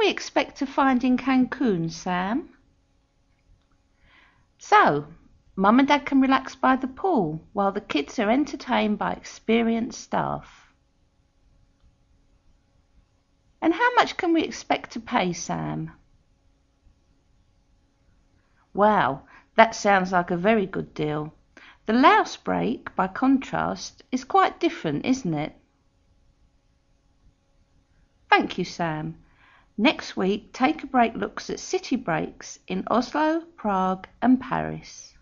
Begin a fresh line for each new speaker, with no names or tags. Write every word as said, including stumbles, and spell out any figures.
we expect to find in Cancun, Sam? So, Mum and Dad can relax by the pool while the kids are entertained by experienced staff. And how much can we expect to pay, Sam? Wow, that sounds like a very good deal. The Laos break, by contrast, is quite different, isn't it? Thank you, Sam. Next week, Take a Break looks at city breaks in Oslo, Prague and Paris.